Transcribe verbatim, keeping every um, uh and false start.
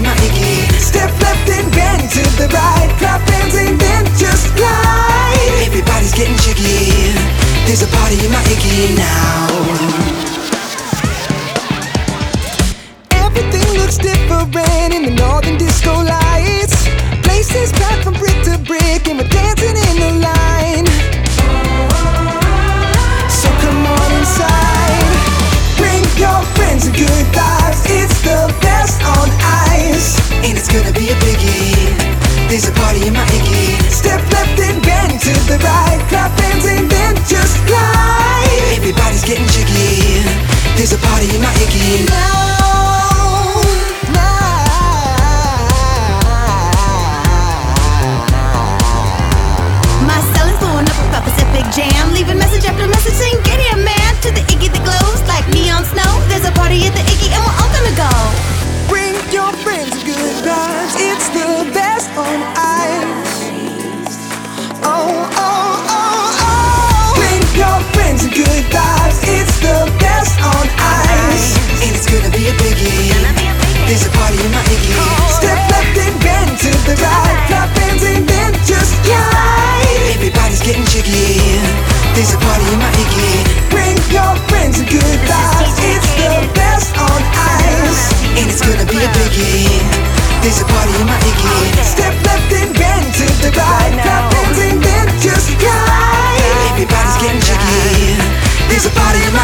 my Iggy. Step left and bend to the right. Clap hands and then just glide. Everybody's getting jiggy. There's a party in my Iggy now. Everything looks different in the northern disco lights. Places packed from brick to brick and we're dancing in the line. So come on inside. Bring your friends and good vibes. It's the best on ice. And it's gonna be a biggie. There's a party in my Iggy. Step left and bend to the right. Clap hands and then just glide. Everybody's getting jiggy. There's a party in my Iggy now. Jam, leave a message after message saying get here man. To the Iggy that glows like neon snow. There's a party at the Iggy and we're all gonna go. Bring your friends and good vibes. It's the best on ice. Oh, oh, oh, oh. Bring your friends and good vibes. It's the best on ice. And it's gonna be a biggie. There's a party in my Iggy. Step left and bend to the right. Clap hands and then just glide. Everybody's getting jiggy. There's a party in my Iggy. Bring your friends and good vibes. It's the best on ice. And it's gonna be a biggie. There's a party in my Iggy. Step left and bend to the right. Clap hands and then just glide. Everybody's getting jiggy. There's a party in my